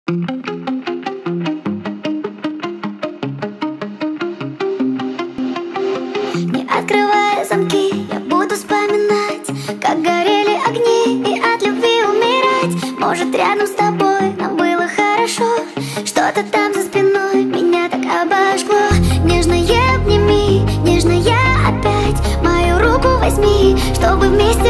Не открывая замки, я буду вспоминать, как горели огни и от любви умирать. Может, рядом с тобой нам было хорошо, что-то там за спиной меня так обожгло. Нежно обними, нежно опять мою руку возьми, чтобы вместе